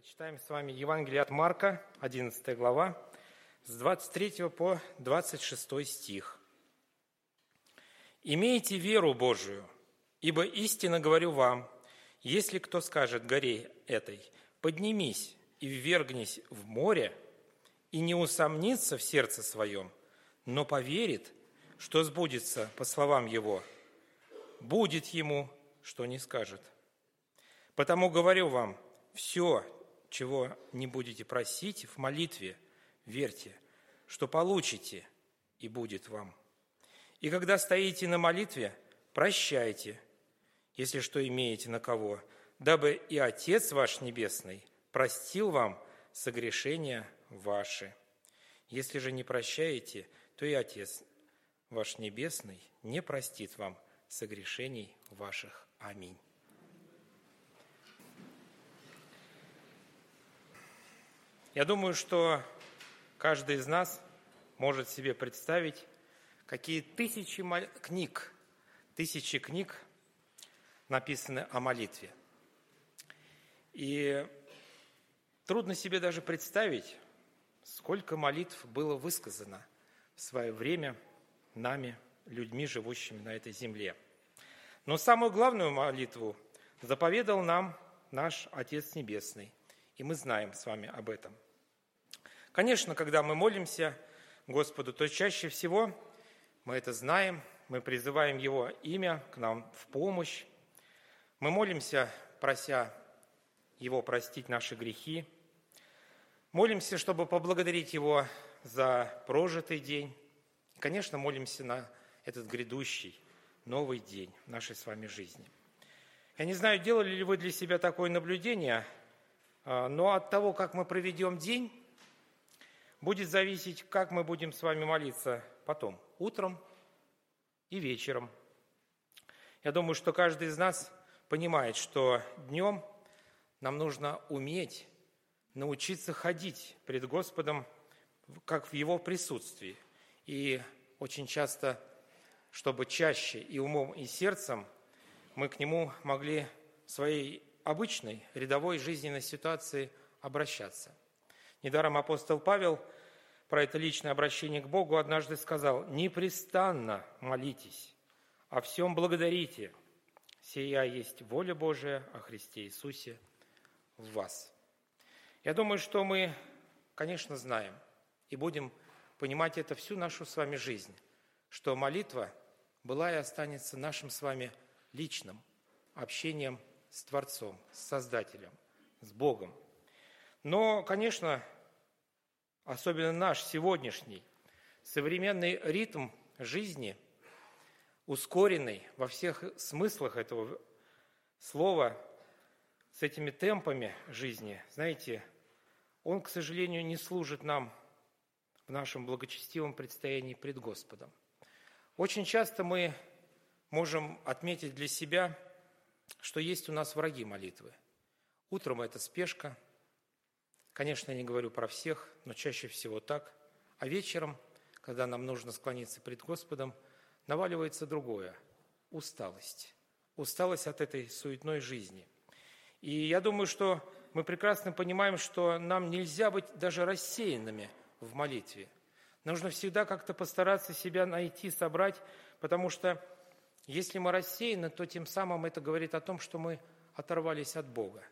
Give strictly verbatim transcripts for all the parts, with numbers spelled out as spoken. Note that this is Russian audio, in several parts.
Прочитаем с вами Евангелие от Марка, одиннадцатая глава, с двадцать третьего по двадцать шестой стих. «Имейте веру Божию, ибо истинно говорю вам, если кто скажет горе этой, поднимись и ввергнись в море, и не усомнится в сердце своем, но поверит, что сбудется по словам его, будет ему, что не скажет. Потому говорю вам, все, чего не будете просить в молитве, верьте, что получите, и будет вам. И когда стоите на молитве, прощайте, если что имеете на кого, дабы и Отец ваш Небесный простил вам согрешения ваши. Если же не прощаете, то и Отец ваш Небесный не простит вам согрешений ваших. Аминь». Я думаю, что каждый из нас может себе представить, какие тысячи книг, тысячи книг написаны о молитве. И трудно себе даже представить, сколько молитв было высказано в свое время нами, людьми, живущими на этой земле. Но самую главную молитву заповедал нам наш Отец Небесный, и мы знаем с вами об этом. Конечно, когда мы молимся Господу, то чаще всего мы это знаем, мы призываем Его имя к нам в помощь. Мы молимся, прося Его простить наши грехи. Молимся, чтобы поблагодарить Его за прожитый день. И, конечно, молимся на этот грядущий новый день нашей с вами жизни. Я не знаю, делали ли вы для себя такое наблюдение, но от того, как мы проведем день, будет зависеть, как мы будем с вами молиться потом, утром и вечером. Я думаю, что каждый из нас понимает, что днем нам нужно уметь научиться ходить пред Господом, как в Его присутствии. И очень часто, чтобы чаще и умом, и сердцем мы к Нему могли в своей обычной, рядовой жизненной ситуации обращаться. Недаром апостол Павел про это личное обращение к Богу однажды сказал: «Непрестанно молитесь, о всем благодарите, сия есть воля Божия о Христе Иисусе в вас». Я думаю, что мы, конечно, знаем и будем понимать это всю нашу с вами жизнь, что молитва была и останется нашим с вами личным общением с Творцом, с Создателем, с Богом. Но, конечно, особенно наш сегодняшний современный ритм жизни, ускоренный во всех смыслах этого слова, с этими темпами жизни, знаете, он, к сожалению, не служит нам в нашем благочестивом предстоянии пред Господом. Очень часто мы можем отметить для себя, что есть у нас враги молитвы. Утром это спешка. Конечно, я не говорю про всех, но чаще всего так. А вечером, когда нам нужно склониться пред Господом, наваливается другое – усталость. Усталость от этой суетной жизни. И я думаю, что мы прекрасно понимаем, что нам нельзя быть даже рассеянными в молитве. Нужно всегда как-то постараться себя найти, собрать, потому что если мы рассеяны, то тем самым это говорит о том, что мы оторвались от Бога.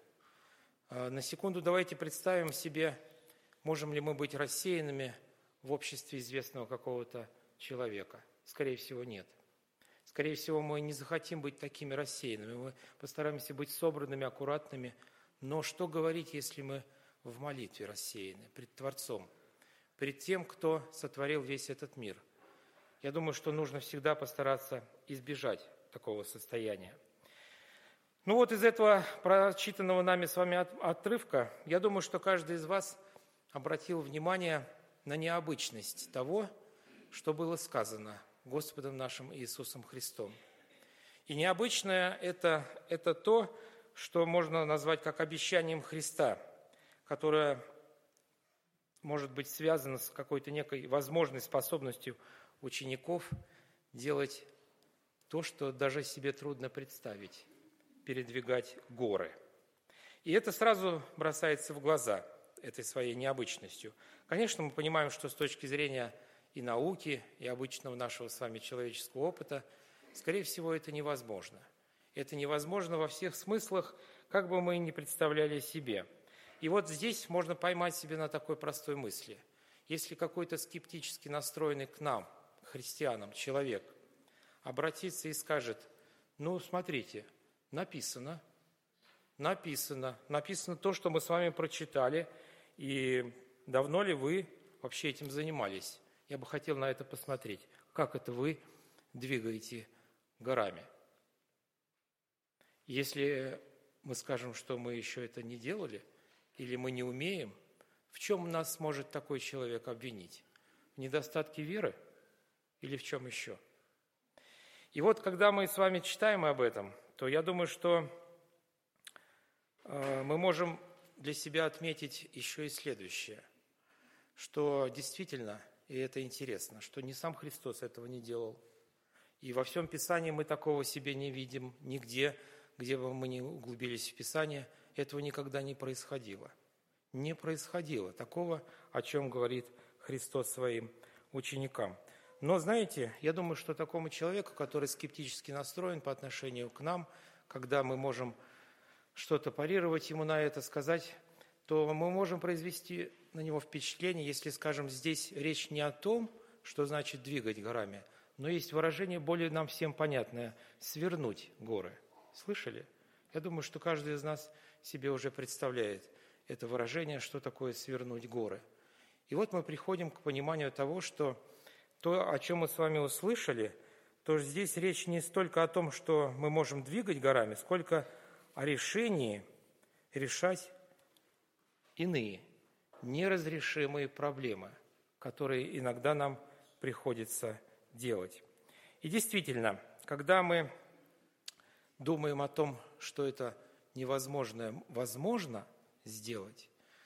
На секунду давайте представим себе, можем ли мы быть рассеянными в обществе известного какого-то человека. Скорее всего, нет. Скорее всего, мы не захотим быть такими рассеянными. Мы постараемся быть собранными, аккуратными. Но что говорить, если мы в молитве рассеяны пред Творцом, пред тем, кто сотворил весь этот мир? Я думаю, что нужно всегда постараться избежать такого состояния. Ну вот из этого прочитанного нами с вами отрывка, я думаю, что каждый из вас обратил внимание на необычность того, что было сказано Господом нашим Иисусом Христом. И необычное это, это то, что можно назвать как обещанием Христа, которое может быть связано с какой-то некой возможной способностью учеников делать то, что даже себе трудно представить, передвигать горы. И это сразу бросается в глаза этой своей необычностью. Конечно, мы понимаем, что с точки зрения и науки, и обычного нашего с вами человеческого опыта, скорее всего, это невозможно. Это невозможно во всех смыслах, как бы мы ни представляли себе. И вот здесь можно поймать себя на такой простой мысли. Если какой-то скептически настроенный к нам, христианам, человек, обратится и скажет: ну, смотрите, написано, написано, написано то, что мы с вами прочитали, и давно ли вы вообще этим занимались? Я бы хотел на это посмотреть. Как это вы двигаете горами? Если мы скажем, что мы еще это не делали, или мы не умеем, в чем нас может такой человек обвинить? В недостатке веры или в чем еще? И вот, когда мы с вами читаем об этом, то я думаю, что э, мы можем для себя отметить еще и следующее, что действительно, и это интересно, что не сам Христос этого не делал, и во всем Писании мы такого себе не видим, нигде, где бы мы ни углубились в Писание, этого никогда не происходило. Не происходило такого, о чем говорит Христос своим ученикам. Но, знаете, я думаю, что такому человеку, который скептически настроен по отношению к нам, когда мы можем что-то парировать ему на это, сказать, то мы можем произвести на него впечатление, если, скажем, здесь речь не о том, что значит двигать горами, но есть выражение более нам всем понятное – свернуть горы. Слышали? Я думаю, что каждый из нас себе уже представляет это выражение, что такое свернуть горы. И вот мы приходим к пониманию того, что то, о чем мы с вами услышали, то здесь речь не столько о том, что мы можем двигать горами, сколько о решении решать иные, неразрешимые проблемы, которые иногда нам приходится делать. И действительно, когда мы думаем о том, что это невозможное возможно сделать,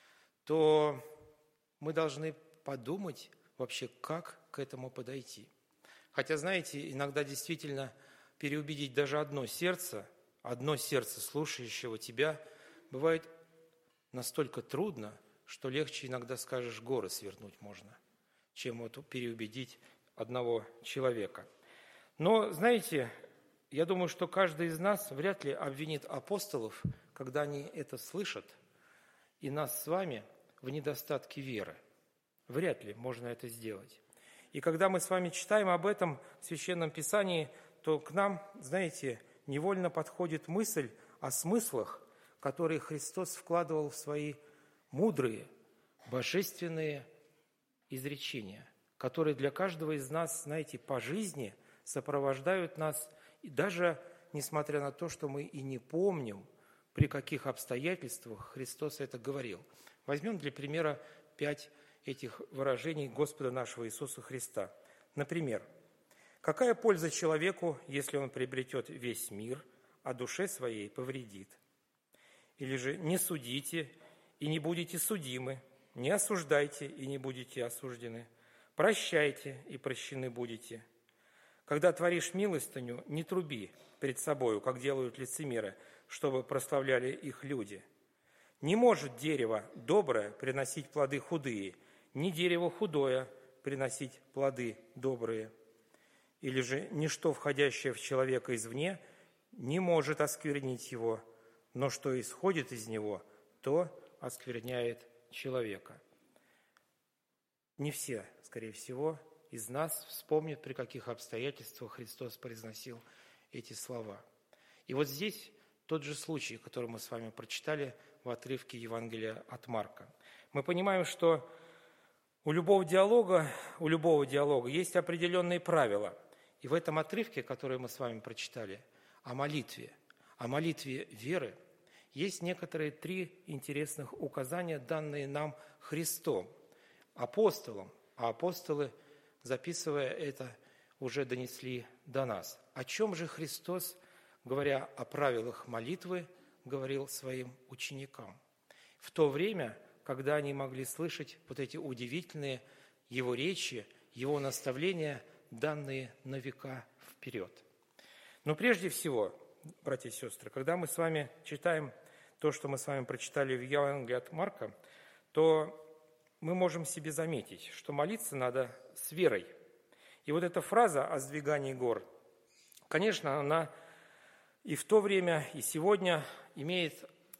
то мы должны подумать вообще, как к этому подойти. Хотя, знаете, иногда действительно переубедить даже одно сердце, одно сердце слушающего тебя, бывает настолько трудно, что легче иногда, скажешь, горы свернуть можно, чем вот переубедить одного человека. Но, знаете, я думаю, что каждый из нас вряд ли обвинит апостолов, когда они это слышат, и нас с вами в недостатке веры. Вряд ли можно это сделать. И когда мы с вами читаем об этом в Священном Писании, то к нам, знаете, невольно подходит мысль о смыслах, которые Христос вкладывал в свои мудрые, божественные изречения, которые для каждого из нас, знаете, по жизни сопровождают нас, и даже несмотря на то, что мы и не помним, при каких обстоятельствах Христос это говорил. Возьмем для примера пять этих выражений Господа нашего Иисуса Христа. Например, «Какая польза человеку, если он приобретет весь мир, а душе своей повредит?» Или же «Не судите, и не будете судимы, не осуждайте, и не будете осуждены, прощайте, и прощены будете. Когда творишь милостыню, не труби перед собою, как делают лицемеры, чтобы прославляли их люди. Не может дерево доброе приносить плоды худые, ни дерево худое приносить плоды добрые. Или же ничто, входящее в человека извне, не может осквернить его, но что исходит из него, то оскверняет человека». Не все, скорее всего, из нас вспомнят, при каких обстоятельствах Христос произносил эти слова. И вот здесь тот же случай, который мы с вами прочитали в отрывке Евангелия от Марка. Мы понимаем, что у любого диалога, у любого диалога есть определенные правила. И в этом отрывке, который мы с вами прочитали, о молитве, о молитве веры, есть некоторые три интересных указания, данные нам Христом, апостолом, а апостолы, записывая это, уже донесли до нас. О чем же Христос, говоря о правилах молитвы, говорил своим ученикам в то время, когда они могли слышать вот эти удивительные его речи, его наставления, данные на века вперед? Но прежде всего, братья и сестры, когда мы с вами читаем то, что мы с вами прочитали в Евангелии от Марка, то мы можем себе заметить, что молиться надо с верой. И вот эта фраза о сдвигании гор, конечно, она и в то время, и сегодня имеет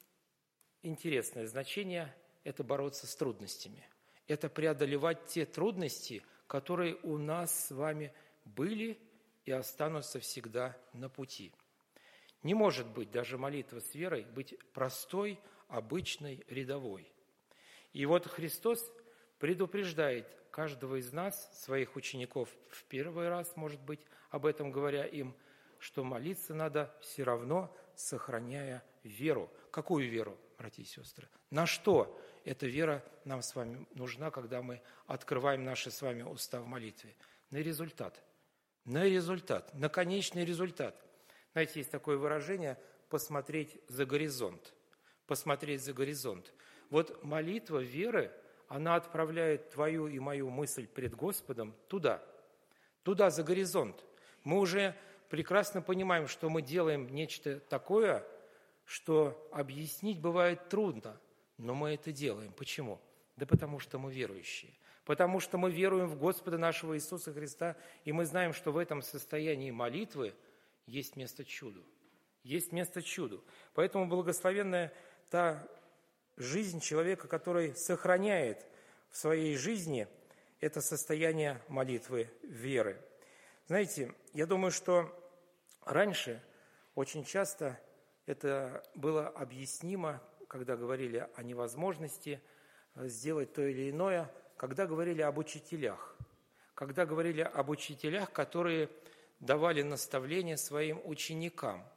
интересное значение – это бороться с трудностями. Это преодолевать те трудности, которые у нас с вами были и останутся всегда на пути. Не может быть даже молитва с верой быть простой, обычной, рядовой. И вот Христос предупреждает каждого из нас, своих учеников, в первый раз, может быть, об этом говоря им, что молиться надо все равно, сохраняя веру. Какую веру, братья и сестры? На что эта вера нам с вами нужна, когда мы открываем наши с вами уста в молитве? На результат. На результат, на конечный результат. Знаете, есть такое выражение «посмотреть за горизонт». Посмотреть за горизонт. Вот молитва веры, она отправляет твою и мою мысль пред Господом туда, туда, за горизонт. Мы уже прекрасно понимаем, что мы делаем нечто такое, что объяснить бывает трудно, но мы это делаем. Почему? Да потому что мы верующие. Потому что мы веруем в Господа нашего Иисуса Христа, и мы знаем, что в этом состоянии молитвы есть место чуду. Есть место чуду. Поэтому благословенная та жизнь человека, который сохраняет в своей жизни это состояние молитвы веры. Знаете, я думаю, что раньше очень часто это было объяснимо, когда говорили о невозможности сделать то или иное, когда говорили об учителях, когда говорили об учителях, которые давали наставления своим ученикам.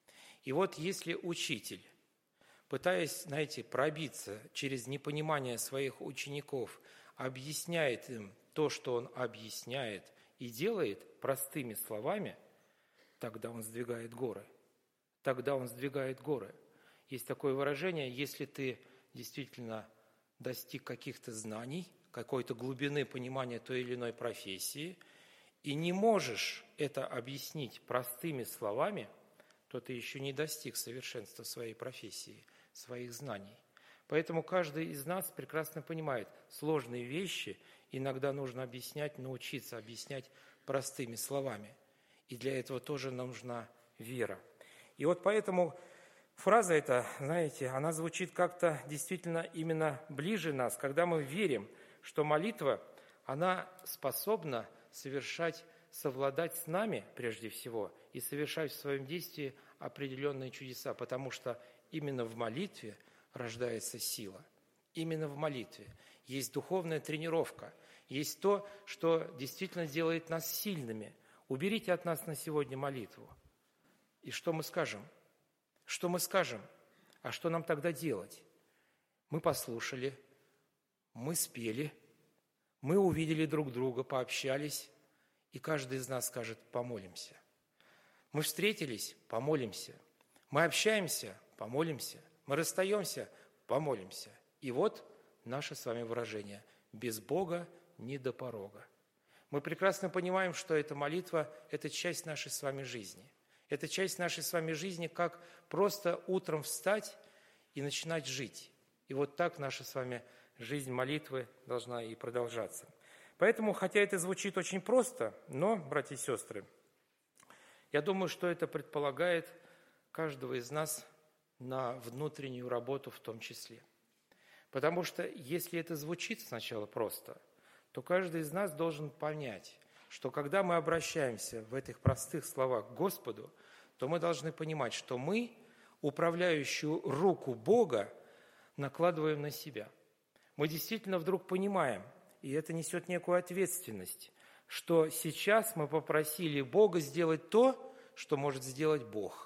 И вот если учитель, пытаясь, знаете, пробиться через непонимание своих учеников, объясняет им то, что он объясняет и делает простыми словами, тогда он сдвигает горы. Тогда он сдвигает горы. Есть такое выражение, если ты действительно достиг каких-то знаний, какой-то глубины понимания той или иной профессии, и не можешь это объяснить простыми словами, то ты еще не достиг совершенства своей профессии, своих знаний. Поэтому каждый из нас прекрасно понимает, сложные вещи иногда нужно объяснять, научиться объяснять простыми словами. И для этого тоже нужна вера. И вот поэтому фраза эта, знаете, она звучит как-то действительно именно ближе нас, когда мы верим, что молитва, она способна совершать, совладать с нами прежде всего и совершать в своем действии определенные чудеса, потому что именно в молитве рождается сила. Именно в молитве есть духовная тренировка, есть то, что действительно делает нас сильными. Уберите от нас на сегодня молитву. И что мы скажем? Что мы скажем? А что нам тогда делать? Мы послушали, мы спели, мы увидели друг друга, пообщались, и каждый из нас скажет: помолимся. Мы встретились, помолимся. Мы общаемся, помолимся. Мы расстаемся, помолимся. И вот наше с вами выражение: без Бога ни до порога. Мы прекрасно понимаем, что эта молитва – это часть нашей с вами жизни. Это часть нашей с вами жизни, как просто утром встать и начинать жить. И вот так наша с вами жизнь молитвы должна и продолжаться. Поэтому, хотя это звучит очень просто, но, братья и сестры, я думаю, что это предполагает каждого из нас на внутреннюю работу в том числе. Потому что если это звучит сначала просто, то каждый из нас должен понять, что когда мы обращаемся в этих простых словах к Господу, то мы должны понимать, что мы управляющую руку Бога накладываем на себя. Мы действительно вдруг понимаем, и это несет некую ответственность, что сейчас мы попросили Бога сделать то, что может сделать Бог.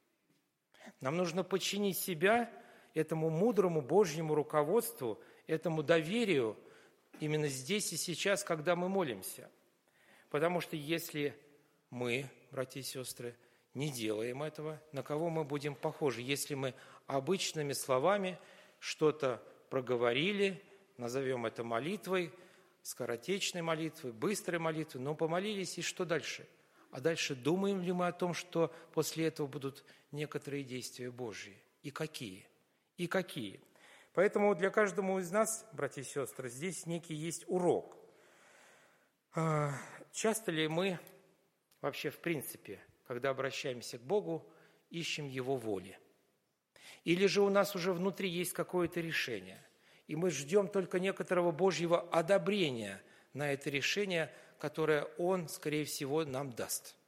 Нам нужно подчинить себя этому мудрому Божьему руководству, этому доверию именно здесь и сейчас, когда мы молимся. Потому что если мы, братья и сестры, не делаем этого, на кого мы будем похожи? Если мы обычными словами что-то проговорили, назовем это молитвой, скоротечной молитвой, быстрой молитвой, но помолились, и что дальше? А дальше думаем ли мы о том, что после этого будут некоторые действия Божьи? И какие? и какие. Поэтому для каждого из нас, братья и сестры, здесь некий есть урок. Часто ли мы вообще, в принципе, когда обращаемся к Богу, ищем Его воли? Или же у нас уже внутри есть какое-то решение, и мы ждем только некоторого Божьего одобрения на это решение, которое Он, скорее всего, нам даст,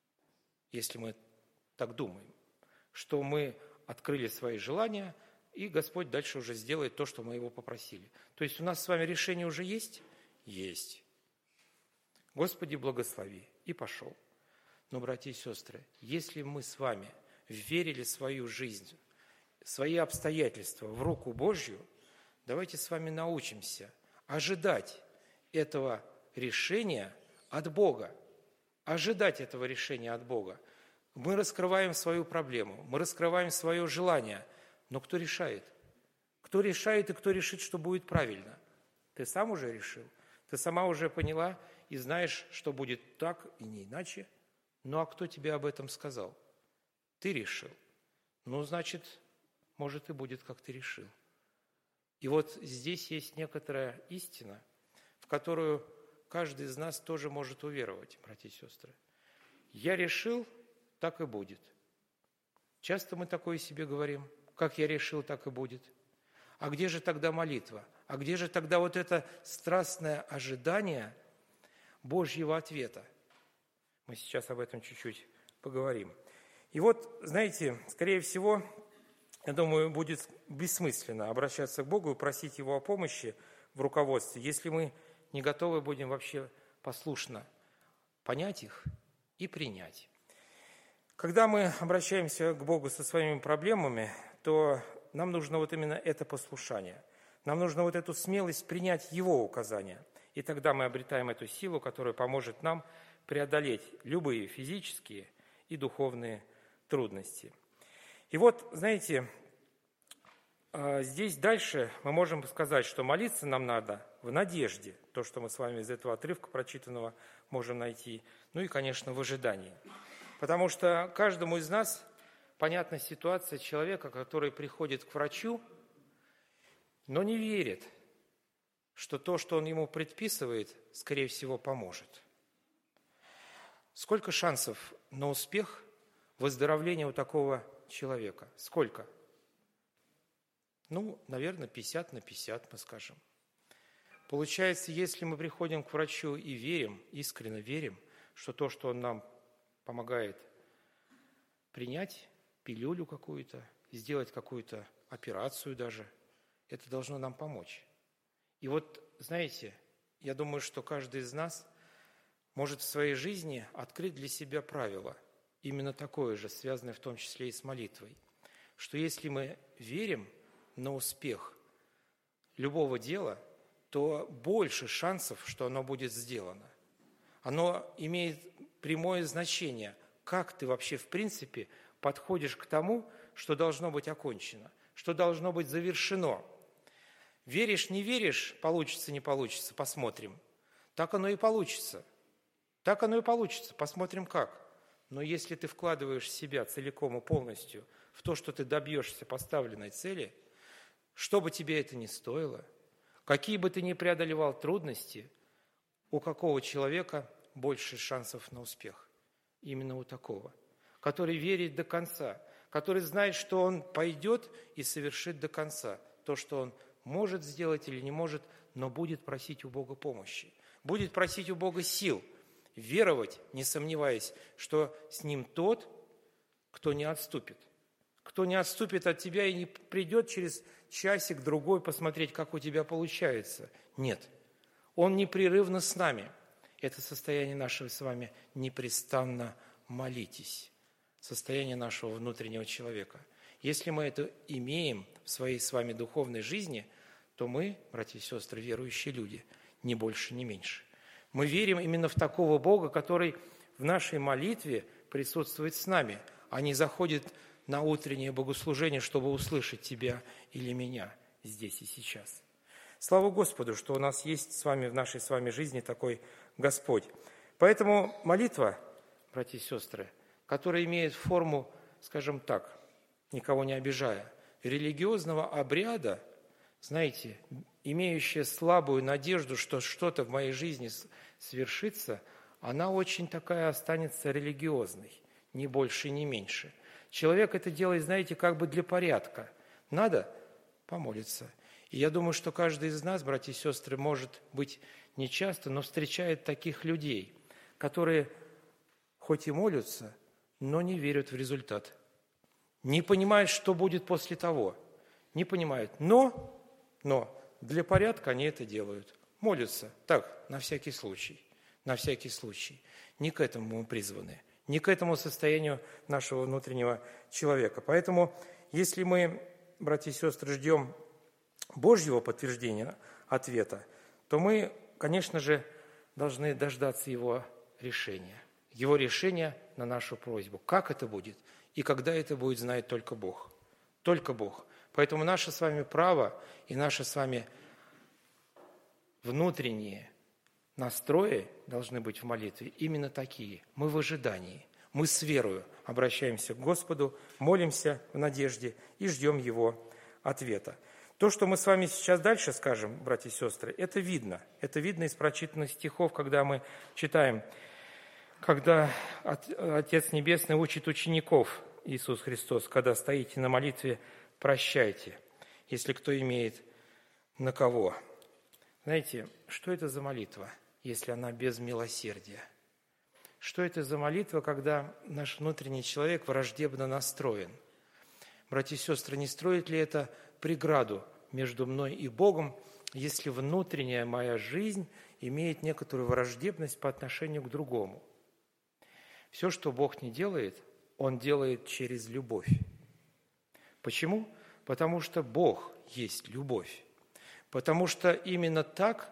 если мы так думаем, что мы открыли свои желания, и Господь дальше уже сделает то, что мы Его попросили. То есть у нас с вами решение уже есть? Есть. Господи, благослови. И пошел. Но, братья и сестры, если мы с вами верили свою жизнь, свои обстоятельства в руку Божью, давайте с вами научимся ожидать этого решения от Бога. Ожидать этого решения от Бога. Мы раскрываем свою проблему, мы раскрываем свое желание. Но кто решает? Кто решает и кто решит, что будет правильно? Ты сам уже решил? Ты сама уже поняла и знаешь, что будет так и не иначе? Ну а кто тебе об этом сказал? Ты решил. Ну, значит, может и будет, как ты решил. И вот здесь есть некоторая истина, в которую каждый из нас тоже может уверовать, братья и сестры. Я решил, так и будет. Часто мы такое себе говорим. Как я решил, так и будет. А где же тогда молитва? А где же тогда вот это страстное ожидание Божьего ответа? Мы сейчас об этом чуть-чуть поговорим. И вот, знаете, скорее всего, я думаю, будет бессмысленно обращаться к Богу и просить Его о помощи в руководстве, если мы не готовы будем вообще послушно понять их и принять. Когда мы обращаемся к Богу со своими проблемами, то нам нужно вот именно это послушание. Нам нужно вот эту смелость принять Его указания. И тогда мы обретаем эту силу, которая поможет нам преодолеть любые физические и духовные трудности. И вот, знаете, здесь дальше мы можем сказать, что молиться нам надо в надежде, то, что мы с вами из этого отрывка прочитанного можем найти, ну и, конечно, в ожидании. Потому что каждому из нас понятна ситуация человека, который приходит к врачу, но не верит, что то, что он ему предписывает, скорее всего, поможет. Сколько шансов на успех выздоровления у такого человека? Сколько? Ну, наверное, пятьдесят на пятьдесят, мы скажем. Получается, если мы приходим к врачу и верим, искренне верим, что то, что он нам помогает принять, пилюлю какую-то, сделать какую-то операцию даже, это должно нам помочь. И вот, знаете, я думаю, что каждый из нас может в своей жизни открыть для себя правило, именно такое же, связанное в том числе и с молитвой, что если мы верим на успех любого дела, то больше шансов, что оно будет сделано. Оно имеет прямое значение, как ты вообще в принципе подходишь к тому, что должно быть окончено, что должно быть завершено. Веришь, не веришь, получится, не получится, посмотрим. Так оно и получится. Так оно и получится, посмотрим как. Но если ты вкладываешь себя целиком и полностью в то, что ты добьешься поставленной цели, что бы тебе это ни стоило, какие бы ты ни преодолевал трудности, у какого человека больше шансов на успех? Именно у такого, который верит до конца, который знает, что он пойдет и совершит до конца то, что он может сделать или не может, но будет просить у Бога помощи, будет просить у Бога сил, веровать, не сомневаясь, что с ним тот, кто не отступит, кто не отступит от тебя и не придет через часик-другой посмотреть, как у тебя получается. Нет, он непрерывно с нами. Это состояние нашего с вами непрестанно молитесь, состояние нашего внутреннего человека. Если мы это имеем в своей с вами духовной жизни, то мы, братья и сестры, верующие люди, ни больше, ни меньше. Мы верим именно в такого Бога, который в нашей молитве присутствует с нами, а не заходит на утреннее богослужение, чтобы услышать тебя или меня здесь и сейчас. Слава Господу, что у нас есть с вами в нашей с вами жизни такой Господь. Поэтому молитва, братья и сестры, которая имеет форму, скажем так, никого не обижая, религиозного обряда, знаете, имеющая слабую надежду, что что-то в моей жизни свершится, она очень такая останется религиозной, ни больше, ни меньше. Человек это делает, знаете, как бы для порядка. Надо помолиться. И я думаю, что каждый из нас, братья и сестры, может быть, не часто, но встречает таких людей, которые хоть и молятся, но не верят в результат. Не понимают, что будет после того. Не понимают. Но, но для порядка они это делают. Молятся. Так, на всякий случай. На всякий случай. Не к этому мы призваны. Не к этому состоянию нашего внутреннего человека. Поэтому, если мы, братья и сестры, ждем Божьего подтверждения ответа, то мы, конечно же, должны дождаться Его решения. Его решения на нашу просьбу. Как это будет и когда это будет, знает только Бог. Только Бог. Поэтому наше с вами право и наши с вами внутренние настрои должны быть в молитве именно такие. Мы в ожидании. Мы с верою обращаемся к Господу, молимся в надежде и ждем Его ответа. То, что мы с вами сейчас дальше скажем, братья и сестры, это видно. Это видно из прочитанных стихов, когда мы читаем, когда Отец Небесный учит учеников, Иисус Христос, когда стоите на молитве, прощайте, если кто имеет на кого. Знаете, что это за молитва, если она без милосердия? Что это за молитва, когда наш внутренний человек враждебно настроен? Братья и сестры, не строит ли это преграду между мной и Богом, если внутренняя моя жизнь имеет некоторую враждебность по отношению к другому? Все, что Бог не делает, Он делает через любовь. Почему? Потому что Бог есть любовь. Потому что именно так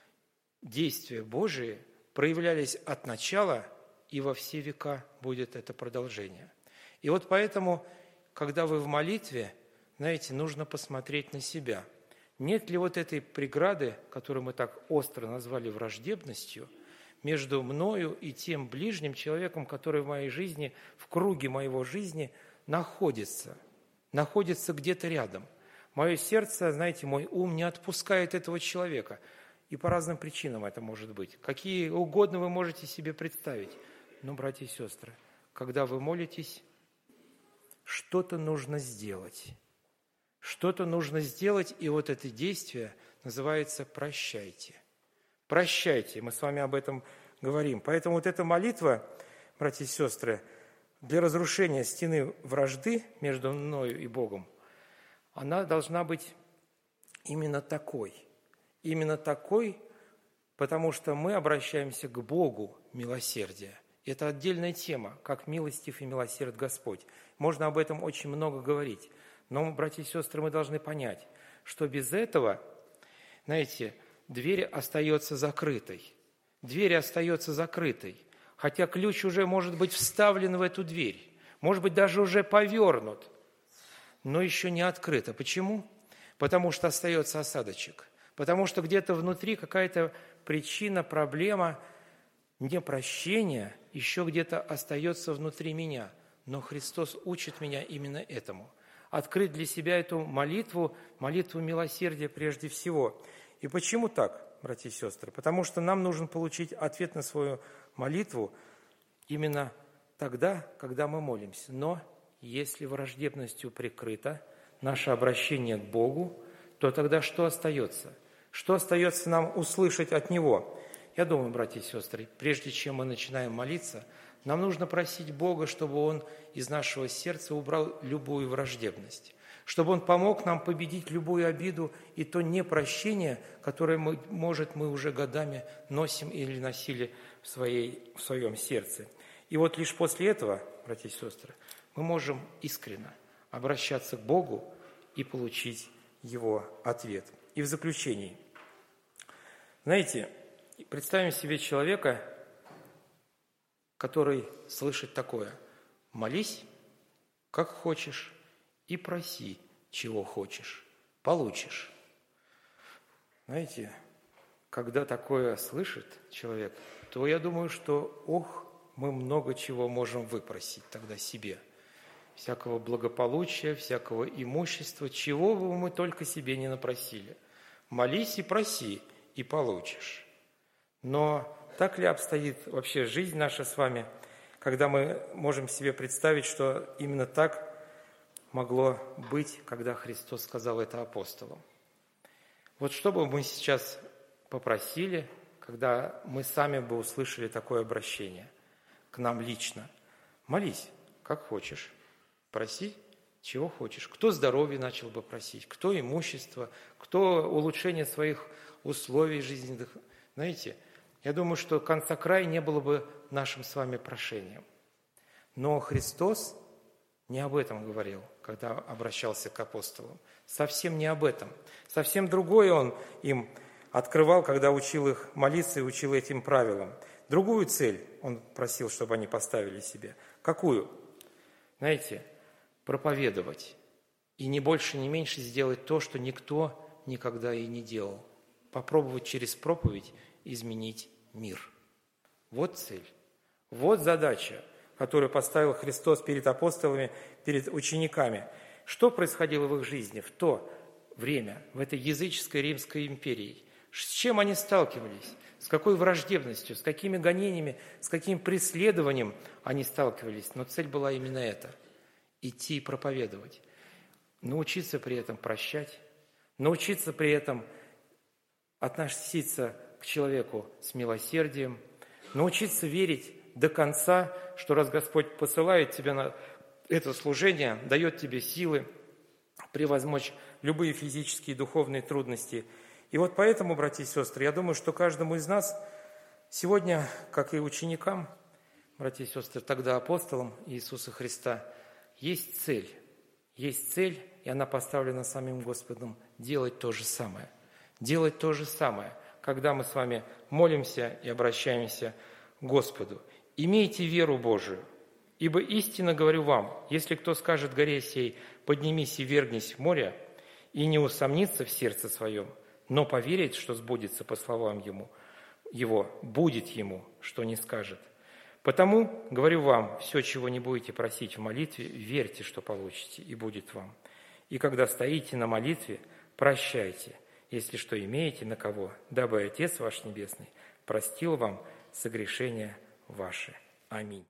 действия Божии проявлялись от начала, и во все века будет это продолжение. И вот поэтому, когда вы в молитве, знаете, нужно посмотреть на себя. Нет ли вот этой преграды, которую мы так остро назвали враждебностью, между мною и тем ближним человеком, который в моей жизни, в круге моего жизни находится, находится где-то рядом. Мое сердце, знаете, мой ум не отпускает этого человека. И по разным причинам это может быть. Какие угодно вы можете себе представить. Но, братья и сестры, когда вы молитесь, что-то нужно сделать. Что-то нужно сделать, и вот это действие называется «прощайте». Прощайте, мы с вами об этом говорим. Поэтому вот эта молитва, братья и сестры, для разрушения стены вражды между мною и Богом, она должна быть именно такой. Именно такой, потому что мы обращаемся к Богу милосердия. Это отдельная тема, как милостив и милосерд Господь. Можно об этом очень много говорить. Но, братья и сестры, мы должны понять, что без этого, знаете, дверь остается закрытой. Дверь остается закрытой. Хотя ключ уже может быть вставлен в эту дверь. Может быть, даже уже повернут. Но еще не открыто. Почему? Потому что остается осадочек. Потому что где-то внутри какая-то причина, проблема, непрощения еще где-то остается внутри меня. Но Христос учит меня именно этому. Открыть для себя эту молитву, молитву милосердия прежде всего. И почему так, братья и сестры? Потому что нам нужно получить ответ на свою молитву именно тогда, когда мы молимся. Но если враждебностью прикрыто наше обращение к Богу, то тогда что остается? Что остается нам услышать от Него? Я думаю, братья и сестры, прежде чем мы начинаем молиться, нам нужно просить Бога, чтобы Он из нашего сердца убрал любую враждебность, чтобы Он помог нам победить любую обиду и то непрощение, которое, мы, может, мы уже годами носим или носили в, своей, в своем сердце. И вот лишь после этого, братья и сестры, мы можем искренне обращаться к Богу и получить Его ответ. И в заключении, знаете, представим себе человека, который слышит такое: молись, как хочешь, и проси, чего хочешь, получишь. Знаете, когда такое слышит человек, то я думаю, что, ох, мы много чего можем выпросить тогда себе. всякого благополучия, всякого имущества, чего бы мы только себе не напросили. Молись и проси, и получишь. Но так ли обстоит вообще жизнь наша с вами, когда мы можем себе представить, что именно так могло быть, когда Христос сказал это апостолам? Вот что бы мы сейчас попросили, когда мы сами бы услышали такое обращение к нам лично? Молись, как хочешь, проси, чего хочешь. Кто здоровье начал бы просить, кто имущество, кто улучшение своих условий жизненных. Знаете, я думаю, что конца края не было бы нашим с вами прошением. Но Христос не об этом говорил, когда обращался к апостолам. Совсем не об этом. Совсем другое Он им открывал, когда учил их молиться и учил этим правилам. Другую цель Он просил, чтобы они поставили себе. Какую? Знаете, проповедовать. И не больше, не меньше сделать то, что никто никогда и не делал. Попробовать через проповедь изменить мир. Вот цель. Вот задача, которую поставил Христос перед апостолами, перед учениками. Что происходило в их жизни в то время, в этой языческой Римской империи? С чем они сталкивались? С какой враждебностью, с какими гонениями, с каким преследованием они сталкивались? Но цель была именно эта – идти и проповедовать. Научиться при этом прощать, научиться при этом относиться к человеку с милосердием, научиться верить до конца, что раз Господь посылает тебя на это служение, дает тебе силы превозмочь любые физические и духовные трудности. И вот поэтому, братья и сестры, я думаю, что каждому из нас сегодня, как и ученикам, братья и сестры, тогда апостолам Иисуса Христа, есть цель. Есть цель, и она поставлена самим Господом, делать то же самое. Делать то же самое, когда мы с вами молимся и обращаемся к Господу. Имейте веру Божию, ибо истинно говорю вам, если кто скажет горе сей, поднимись и вергнись в море, и не усомнится в сердце своем, но поверит, что сбудется по словам ему, его, будет ему, что не скажет. Потому, говорю вам, все, чего не будете просить в молитве, верьте, что получите, и будет вам. И когда стоите на молитве, прощайте, если что имеете на кого, дабы Отец ваш Небесный простил вам согрешения ваши. Аминь.